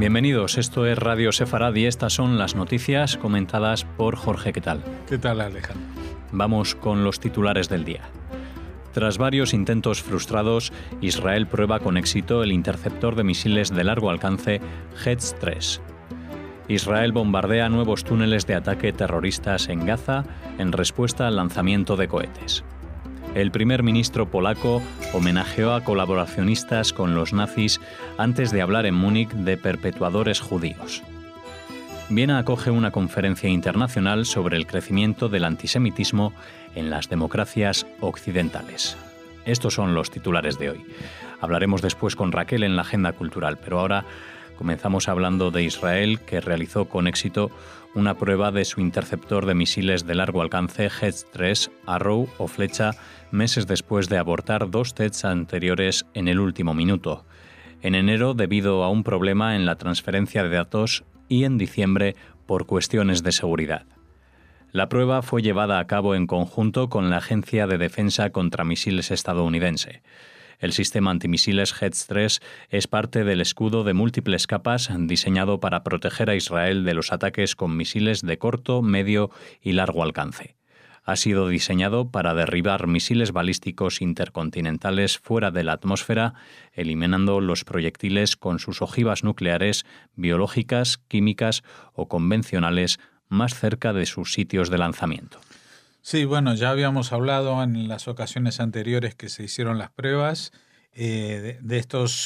Bienvenidos, esto es Radio Sefarad y estas son las noticias comentadas por Jorge. ¿Qué tal? ¿Qué tal, Alejandro? Vamos con los titulares del día. Tras varios intentos frustrados, Israel prueba con éxito el interceptor de misiles de largo alcance Hetz-3. Israel bombardea nuevos túneles de ataque terroristas en Gaza en respuesta al lanzamiento de cohetes. El primer ministro polaco homenajeó a colaboracionistas con los nazis antes de hablar en Múnich de perpetuadores judíos. Viena acoge una conferencia internacional sobre el crecimiento del antisemitismo en las democracias occidentales. Estos son los titulares de hoy. Hablaremos después con Raquel en la agenda cultural, pero ahora comenzamos hablando de Israel, que realizó con éxito una prueba de su interceptor de misiles de largo alcance Hetz-3, Arrow o Flecha, meses después de abortar 2 tests anteriores en el último minuto. En enero, debido a un problema en la transferencia de datos, y en diciembre, por cuestiones de seguridad. La prueba fue llevada a cabo en conjunto con la Agencia de Defensa contra Misiles estadounidense. El sistema antimisiles Hetz-3 es parte del escudo de múltiples capas diseñado para proteger a Israel de los ataques con misiles de corto, medio y largo alcance. Ha sido diseñado para derribar misiles balísticos intercontinentales fuera de la atmósfera, eliminando los proyectiles con sus ojivas nucleares, biológicas, químicas o convencionales más cerca de sus sitios de lanzamiento. Sí, bueno, ya habíamos hablado en las ocasiones anteriores que se hicieron las pruebas de estos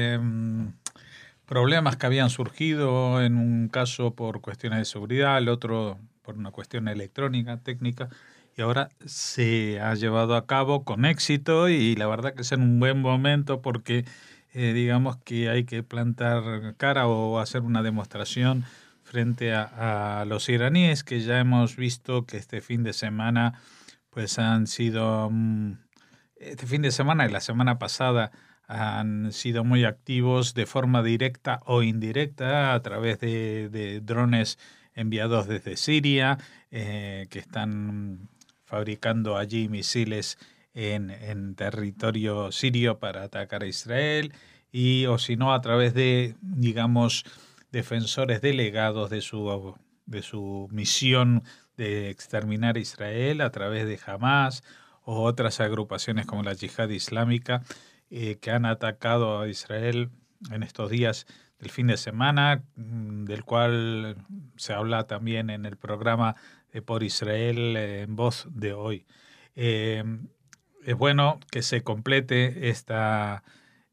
problemas que habían surgido, en un caso por cuestiones de seguridad, el otro por una cuestión electrónica, técnica, y ahora se ha llevado a cabo con éxito y la verdad que es en un buen momento porque digamos que hay que plantar cara o hacer una demostración frente a los iraníes, que ya hemos visto que este fin de semana pues han sido, este fin de semana y la semana pasada han sido muy activos de forma directa o indirecta a través de drones enviados desde Siria, que están fabricando allí misiles en territorio sirio para atacar a Israel, o si no a través de, digamos, defensores delegados de su misión de exterminar a Israel a través de Hamas o otras agrupaciones como la Yihad Islámica que han atacado a Israel en estos días del fin de semana, del cual se habla también en el programa de Por Israel en Voz de hoy. Es bueno que se complete esta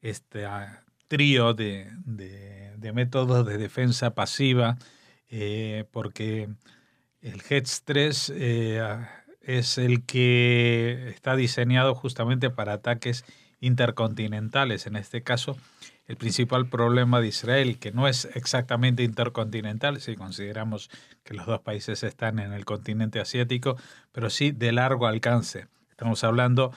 trío de métodos de defensa pasiva, porque el Hetz-3 es el que está diseñado justamente para ataques intercontinentales. En este caso, el principal problema de Israel, que no es exactamente intercontinental, si consideramos que los dos países están en el continente asiático, pero sí de largo alcance. Estamos hablando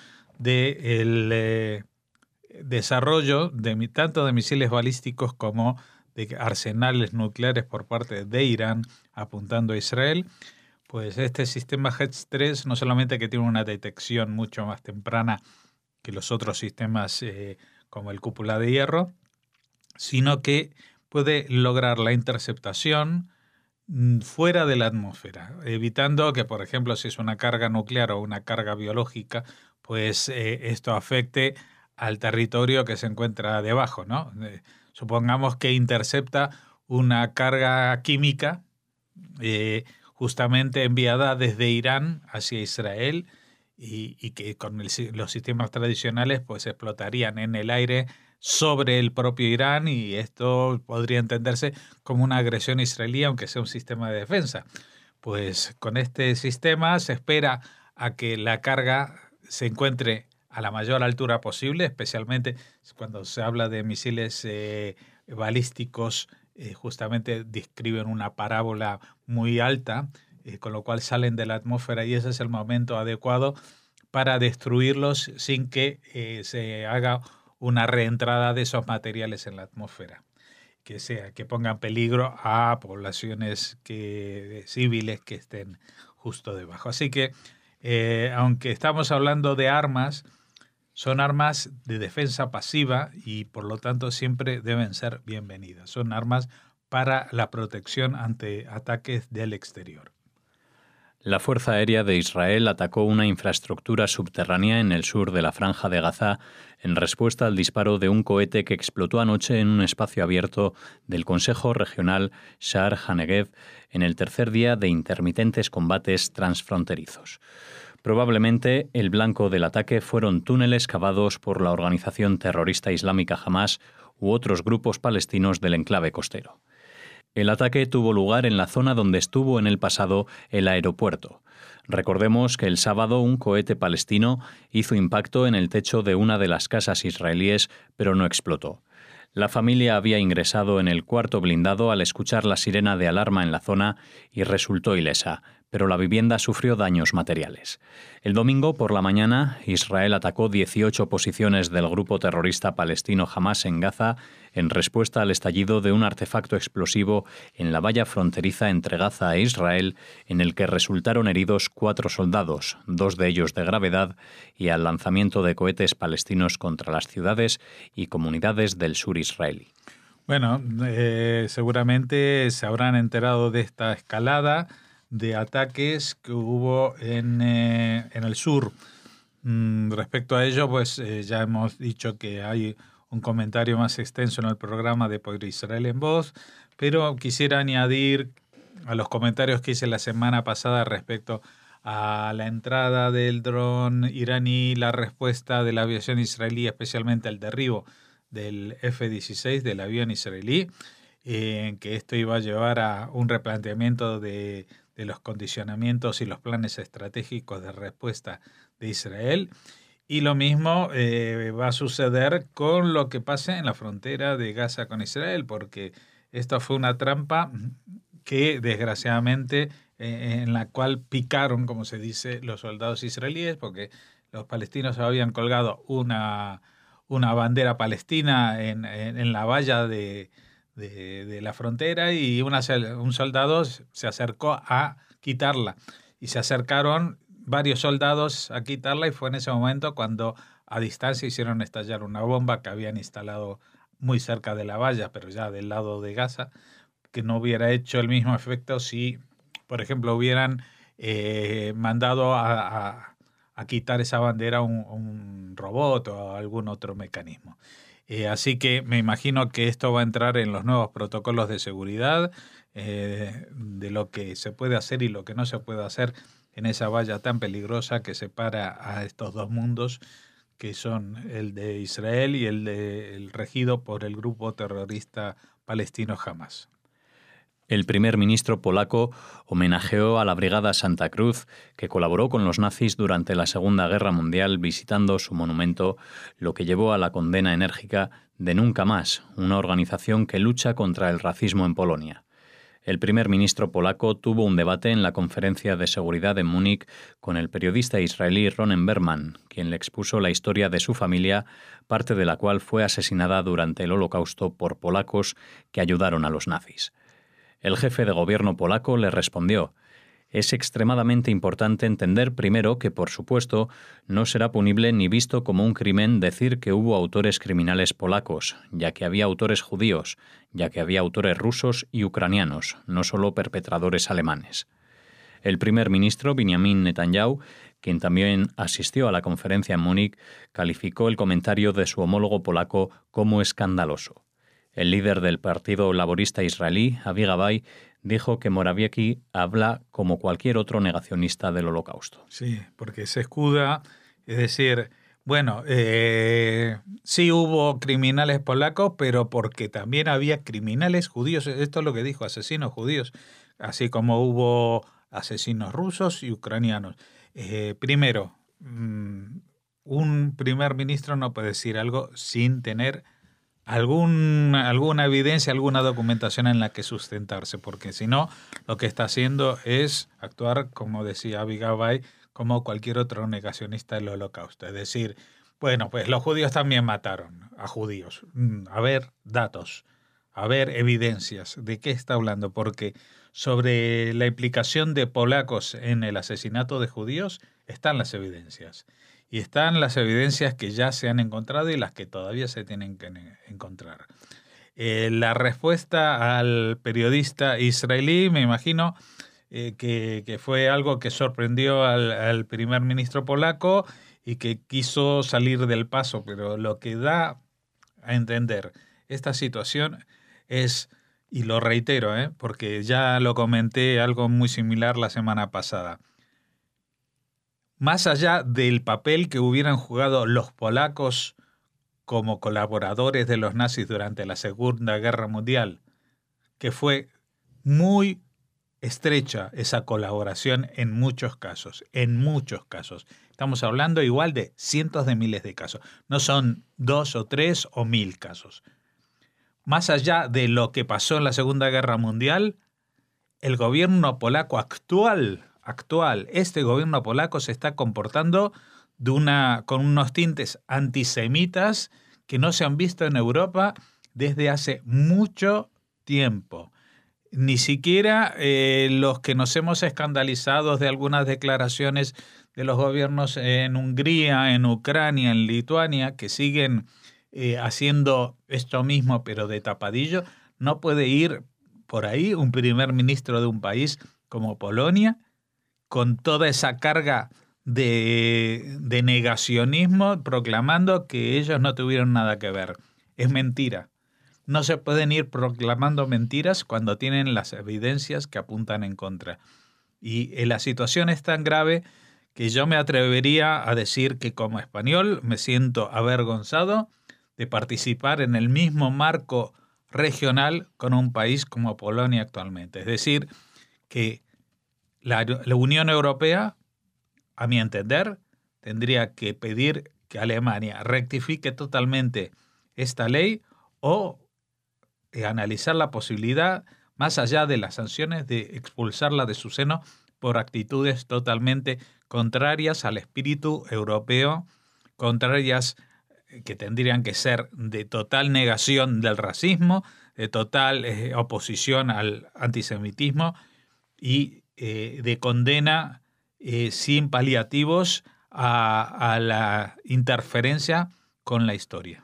del desarrollo tanto de misiles balísticos como de arsenales nucleares por parte de Irán apuntando a Israel. Pues este sistema Hetz-3 no solamente que tiene una detección mucho más temprana que los otros sistemas como el cúpula de hierro, sino que puede lograr la interceptación fuera de la atmósfera, evitando que, por ejemplo, si es una carga nuclear o una carga biológica, pues esto afecte al territorio que se encuentra debajo, ¿no? Supongamos que intercepta una carga química justamente enviada desde Irán hacia Israel y que con los sistemas tradicionales pues explotarían en el aire sobre el propio Irán, y esto podría entenderse como una agresión israelí, aunque sea un sistema de defensa. Pues con este sistema se espera a que la carga se encuentre a la mayor altura posible, especialmente cuando se habla de misiles balísticos, justamente describen una parábola muy alta, con lo cual salen de la atmósfera y ese es el momento adecuado para destruirlos sin que se haga una reentrada de esos materiales en la atmósfera, que ponga en peligro a poblaciones civiles que estén justo debajo. Así que, aunque estamos hablando de armas, son armas de defensa pasiva y por lo tanto siempre deben ser bienvenidas. Son armas para la protección ante ataques del exterior. La Fuerza Aérea de Israel atacó una infraestructura subterránea en el sur de la Franja de Gaza en respuesta al disparo de un cohete que explotó anoche en un espacio abierto del Consejo Regional Sha'ar HaNegev en el tercer día de intermitentes combates transfronterizos. Probablemente el blanco del ataque fueron túneles cavados por la organización terrorista islámica Hamás u otros grupos palestinos del enclave costero. El ataque tuvo lugar en la zona donde estuvo en el pasado el aeropuerto. Recordemos que el sábado un cohete palestino hizo impacto en el techo de una de las casas israelíes, pero no explotó. La familia había ingresado en el cuarto blindado al escuchar la sirena de alarma en la zona y resultó ilesa, pero la vivienda sufrió daños materiales. El domingo por la mañana, Israel atacó 18 posiciones del grupo terrorista palestino Hamás en Gaza en respuesta al estallido de un artefacto explosivo en la valla fronteriza entre Gaza e Israel, en el que resultaron heridos 4 soldados, 2 de ellos de gravedad, y al lanzamiento de cohetes palestinos contra las ciudades y comunidades del sur israelí. Bueno, seguramente se habrán enterado de esta escalada de ataques que hubo en el sur. Respecto a ello, pues ya hemos dicho que hay un comentario más extenso en el programa de Por Israel en Voz, pero quisiera añadir a los comentarios que hice la semana pasada respecto a la entrada del dron iraní, la respuesta de la aviación israelí, especialmente al derribo del F-16, del avión israelí, que esto iba a llevar a un replanteamiento de los condicionamientos y los planes estratégicos de respuesta de Israel. Y lo mismo va a suceder con lo que pase en la frontera de Gaza con Israel, porque esta fue una trampa que desgraciadamente en la cual picaron, como se dice, los soldados israelíes, porque los palestinos habían colgado una bandera palestina en la valla de la frontera y un soldado se acercó a quitarla y se acercaron varios soldados a quitarla y fue en ese momento cuando a distancia hicieron estallar una bomba que habían instalado muy cerca de la valla, pero ya del lado de Gaza, que no hubiera hecho el mismo efecto si, por ejemplo, hubieran mandado a quitar esa bandera un robot o algún otro mecanismo. Así que me imagino que esto va a entrar en los nuevos protocolos de seguridad, de lo que se puede hacer y lo que no se puede hacer en esa valla tan peligrosa que separa a estos dos mundos, que son el de Israel y el regido por el grupo terrorista palestino Hamás. El primer ministro polaco homenajeó a la Brigada Santa Cruz, que colaboró con los nazis durante la Segunda Guerra Mundial visitando su monumento, lo que llevó a la condena enérgica de Nunca Más, una organización que lucha contra el racismo en Polonia. El primer ministro polaco tuvo un debate en la Conferencia de Seguridad en Múnich con el periodista israelí Ronen Berman, quien le expuso la historia de su familia, parte de la cual fue asesinada durante el Holocausto por polacos que ayudaron a los nazis. El jefe de gobierno polaco le respondió: «Es extremadamente importante entender primero que, por supuesto, no será punible ni visto como un crimen decir que hubo autores criminales polacos, ya que había autores judíos, ya que había autores rusos y ucranianos, no solo perpetradores alemanes». El primer ministro Benjamin Netanyahu, quien también asistió a la conferencia en Múnich, calificó el comentario de su homólogo polaco como escandaloso. El líder del Partido Laborista israelí, Avi Gabay, dijo que Morawiecki habla como cualquier otro negacionista del Holocausto. Sí, porque se escuda, es decir, bueno, sí hubo criminales polacos, pero porque también había criminales judíos, esto es lo que dijo, asesinos judíos, así como hubo asesinos rusos y ucranianos. Primero, un primer ministro no puede decir algo sin tener alguna evidencia, alguna documentación en la que sustentarse, porque si no, lo que está haciendo es actuar, como decía Avi Gabay, como cualquier otro negacionista del Holocausto. Es decir, bueno, pues los judíos también mataron a judíos. A ver datos, a ver evidencias. ¿De qué está hablando? Porque sobre la implicación de polacos en el asesinato de judíos están las evidencias. y están las evidencias que ya se han encontrado y las que todavía se tienen que encontrar. La respuesta al periodista israelí, me imagino que fue algo que sorprendió al primer ministro polaco y que quiso salir del paso, pero lo que da a entender esta situación es, y lo reitero, porque ya lo comenté algo muy similar la semana pasada, más allá del papel que hubieran jugado los polacos como colaboradores de los nazis durante la Segunda Guerra Mundial, que fue muy estrecha esa colaboración en muchos casos. Estamos hablando igual de cientos de miles de casos. No son 2 o 3 o 1000 casos. Más allá de lo que pasó en la Segunda Guerra Mundial, el gobierno polaco actual, este gobierno polaco se está comportando con unos tintes antisemitas que no se han visto en Europa desde hace mucho tiempo. Ni siquiera los que nos hemos escandalizado de algunas declaraciones de los gobiernos en Hungría, en Ucrania, en Lituania, que siguen haciendo esto mismo pero de tapadillo, no puede ir por ahí un primer ministro de un país como Polonia con toda esa carga de negacionismo proclamando que ellos no tuvieron nada que ver. Es mentira. No se pueden ir proclamando mentiras cuando tienen las evidencias que apuntan en contra. Y la situación es tan grave que yo me atrevería a decir que como español me siento avergonzado de participar en el mismo marco regional con un país como Polonia actualmente. Es decir, que la Unión Europea, a mi entender, tendría que pedir que Alemania rectifique totalmente esta ley o analizar la posibilidad, más allá de las sanciones, de expulsarla de su seno por actitudes totalmente contrarias al espíritu europeo, contrarias que tendrían que ser de total negación del racismo, de total oposición al antisemitismo y de condena sin paliativos a la interferencia con la historia.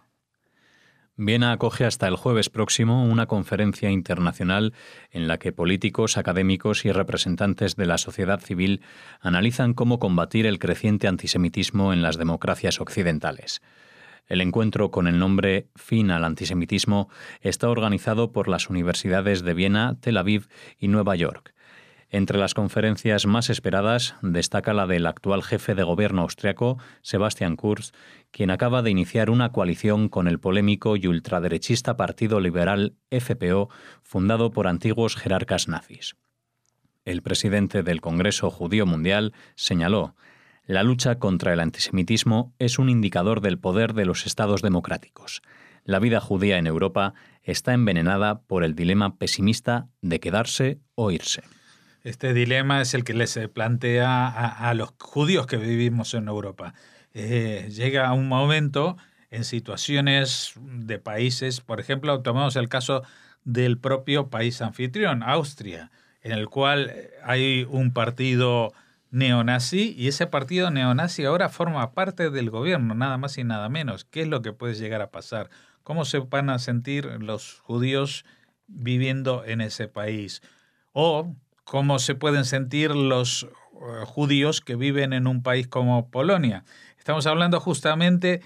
Viena acoge hasta el jueves próximo una conferencia internacional en la que políticos, académicos y representantes de la sociedad civil analizan cómo combatir el creciente antisemitismo en las democracias occidentales. El encuentro, con el nombre Fin al antisemitismo, está organizado por las universidades de Viena, Tel Aviv y Nueva York. Entre las conferencias más esperadas destaca la del actual jefe de gobierno austriaco, Sebastian Kurz, quien acaba de iniciar una coalición con el polémico y ultraderechista Partido Liberal FPO, fundado por antiguos jerarcas nazis. El presidente del Congreso Judío Mundial señaló: la lucha contra el antisemitismo es un indicador del poder de los estados democráticos. La vida judía en Europa está envenenada por el dilema pesimista de quedarse o irse. Este dilema es el que les plantea a los judíos que vivimos en Europa. Llega un momento en situaciones de países, por ejemplo, tomamos el caso del propio país anfitrión, Austria, en el cual hay un partido neonazi y ese partido neonazi ahora forma parte del gobierno, nada más y nada menos. ¿Qué es lo que puede llegar a pasar? ¿Cómo se van a sentir los judíos viviendo en ese país? O cómo se pueden sentir los judíos que viven en un país como Polonia. Estamos hablando justamente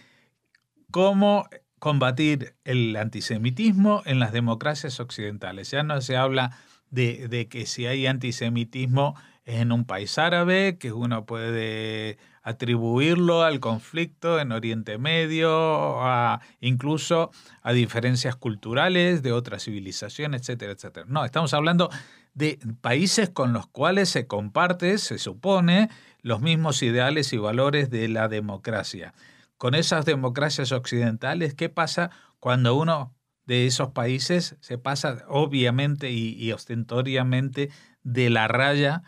cómo combatir el antisemitismo en las democracias occidentales. Ya no se habla de que si hay antisemitismo en un país árabe, que uno puede atribuirlo al conflicto en Oriente Medio, incluso a diferencias culturales de otras civilizaciones, etcétera, etcétera. No, estamos hablando de países con los cuales se comparte, se supone, los mismos ideales y valores de la democracia. Con esas democracias occidentales, ¿qué pasa cuando uno de esos países se pasa obviamente y ostentoriamente de la raya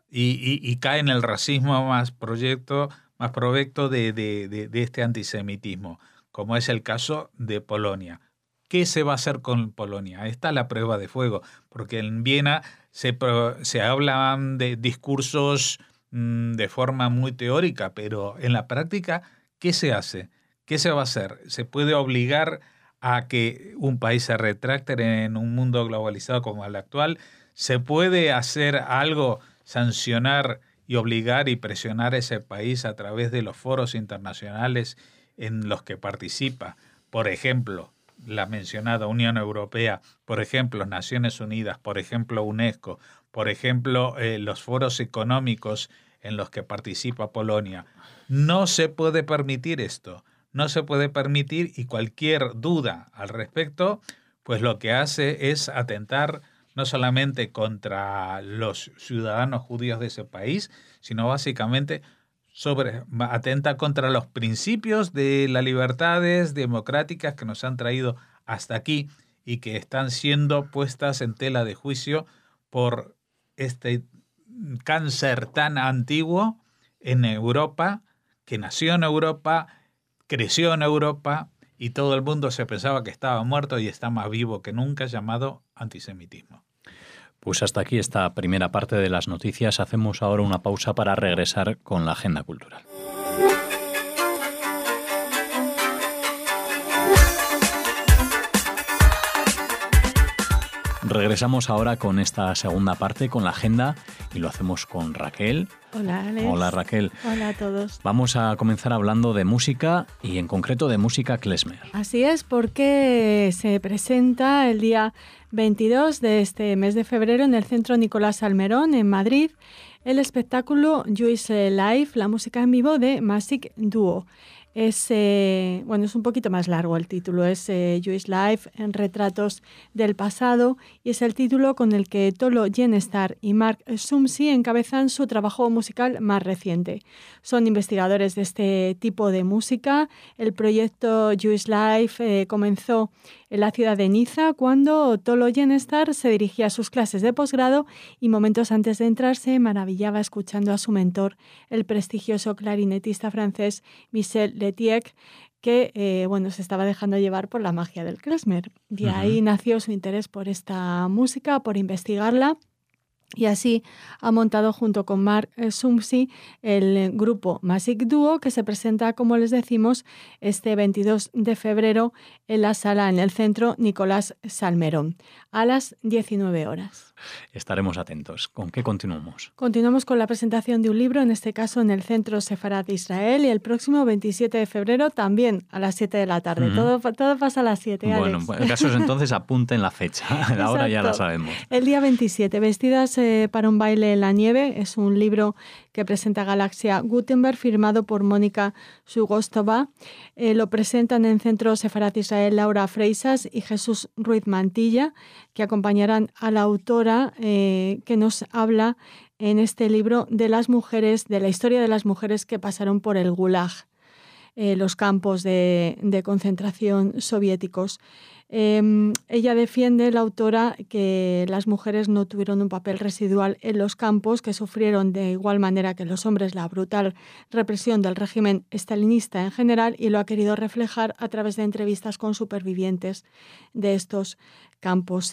y cae en el racismo más provecto de este antisemitismo, como es el caso de Polonia? ¿Qué se va a hacer con Polonia? Ahí está la prueba de fuego, porque en Viena se hablan de discursos de forma muy teórica, pero en la práctica, ¿qué se hace? ¿Qué se va a hacer? ¿Se puede obligar a que un país se retracte en un mundo globalizado como el actual? ¿Se puede hacer algo, sancionar y obligar y presionar a ese país a través de los foros internacionales en los que participa? Por ejemplo, la mencionada Unión Europea, por ejemplo, Naciones Unidas, por ejemplo, UNESCO, por ejemplo, los foros económicos en los que participa Polonia. No se puede permitir esto. No se puede permitir, y cualquier duda al respecto, pues lo que hace es atentar no solamente contra los ciudadanos judíos de ese país, sino básicamente atenta contra los principios de las libertades democráticas que nos han traído hasta aquí y que están siendo puestas en tela de juicio por este cáncer tan antiguo en Europa, que nació en Europa, creció en Europa y todo el mundo se pensaba que estaba muerto y está más vivo que nunca, llamado antisemitismo. Pues hasta aquí esta primera parte de las noticias. Hacemos ahora una pausa para regresar con la agenda cultural. Regresamos ahora con esta segunda parte, con la agenda, y lo hacemos con Raquel. Hola, Alex. Hola, Raquel. Hola a todos. Vamos a comenzar hablando de música y en concreto de música klezmer. Así es, porque se presenta el día 22 de este mes de febrero en el Centro Nicolás Salmerón, en Madrid, el espectáculo Jewish Life, la música en vivo de Massic Duo. Es un poquito más largo el título, es Jewish Life en retratos del pasado, y es el título con el que Tolo Yenestar y Mark Sumsi encabezan su trabajo musical más reciente. Son investigadores de este tipo de música. El proyecto Jewish Life comenzó en la ciudad de Niza cuando Tolo Yenestar se dirigía a sus clases de posgrado y momentos antes de entrar se maravillaba escuchando a su mentor, el prestigioso clarinetista francés Michel Letiec, que se estaba dejando llevar por la magia del klezmer. De ahí nació su interés por esta música, por investigarla. Y así ha montado junto con Mark Sumsi el grupo Massic Duo, que se presenta, como les decimos, este 22 de febrero en la sala en el Centro Nicolás Salmerón, a las 19 horas. Estaremos atentos. ¿Con qué continuamos? Continuamos con la presentación de un libro, en este caso en el Centro Sefarad de Israel, y el próximo 27 de febrero también a las 7 de la tarde. Todo pasa a las 7, Alex. Bueno, en caso entonces apunten la fecha. Ahora ya la sabemos. El día 27, Vestidas para un baile en la nieve, es un libro que presenta Galaxia Gutenberg, firmado por Mónica Sugostova. Lo presentan en Centro Sefarad de Israel Laura Freisas y Jesús Ruiz Mantilla, que acompañarán a la autora que nos habla en este libro de las mujeres, de la historia de las mujeres que pasaron por el Gulag, los campos de concentración soviéticos. Ella defiende, la autora, que las mujeres no tuvieron un papel residual en los campos, que sufrieron de igual manera que los hombres la brutal represión del régimen estalinista en general, y lo ha querido reflejar a través de entrevistas con supervivientes de estos campos.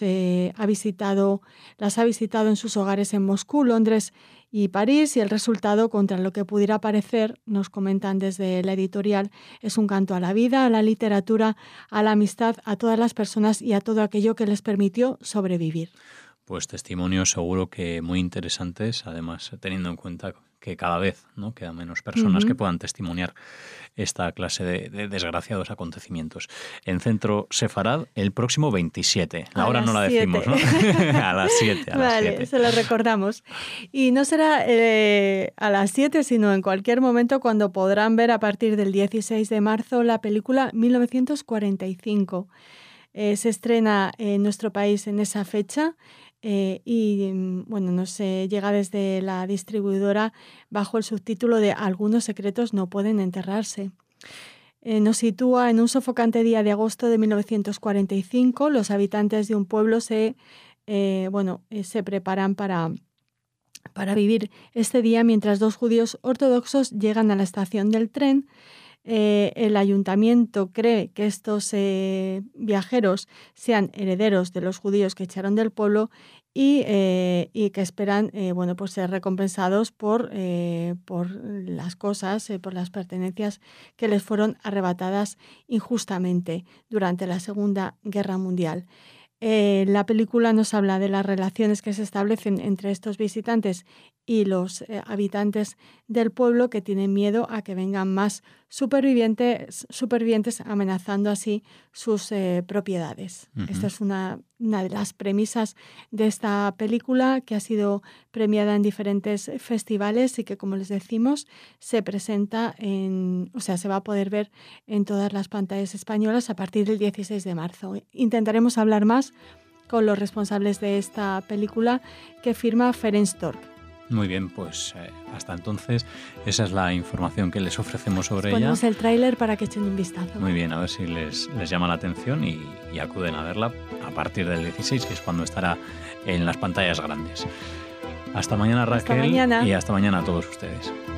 Las ha visitado en sus hogares en Moscú, Londres y París, y el resultado, contra lo que pudiera parecer, nos comentan desde la editorial, es un canto a la vida, a la literatura, a la amistad, a todas las personas y a todo aquello que les permitió sobrevivir. Pues testimonios seguro que muy interesantes, además teniendo en cuenta que cada vez quedan menos personas que puedan testimoniar esta clase de desgraciados acontecimientos. En Centro Sefarad, el próximo 27. La hora no la decimos, ¿no? A las 7. Vale, se lo recordamos. Y no será a las 7, sino en cualquier momento, cuando podrán ver a partir del 16 de marzo la película 1945. Se estrena en nuestro país en esa fecha. Nos llega desde la distribuidora bajo el subtítulo de Algunos secretos no pueden enterrarse. Nos sitúa en un sofocante día de agosto de 1945. Los habitantes de un pueblo se preparan para vivir este día mientras dos judíos ortodoxos llegan a la estación del tren el ayuntamiento cree que estos viajeros sean herederos de los judíos que echaron del pueblo y que esperan pues ser recompensados por las cosas, por las pertenencias que les fueron arrebatadas injustamente durante la Segunda Guerra Mundial. La película nos habla de las relaciones que se establecen entre estos visitantes y los habitantes del pueblo, que tienen miedo a que vengan más supervivientes amenazando así sus propiedades. Uh-huh. Esta es una de las premisas de esta película, que ha sido premiada en diferentes festivales y que, como les decimos, se presenta se va a poder ver en todas las pantallas españolas a partir del 16 de marzo. Intentaremos hablar más con los responsables de esta película, que firma Ferenc Stork. Muy bien, pues hasta entonces esa es la información que les ofrecemos sobre ella. Ponemos el tráiler para que echen un vistazo. Muy bien, a ver si les llama la atención y acuden a verla a partir del 16, que es cuando estará en las pantallas grandes. Hasta mañana, Raquel. Hasta mañana. Y hasta mañana a todos ustedes.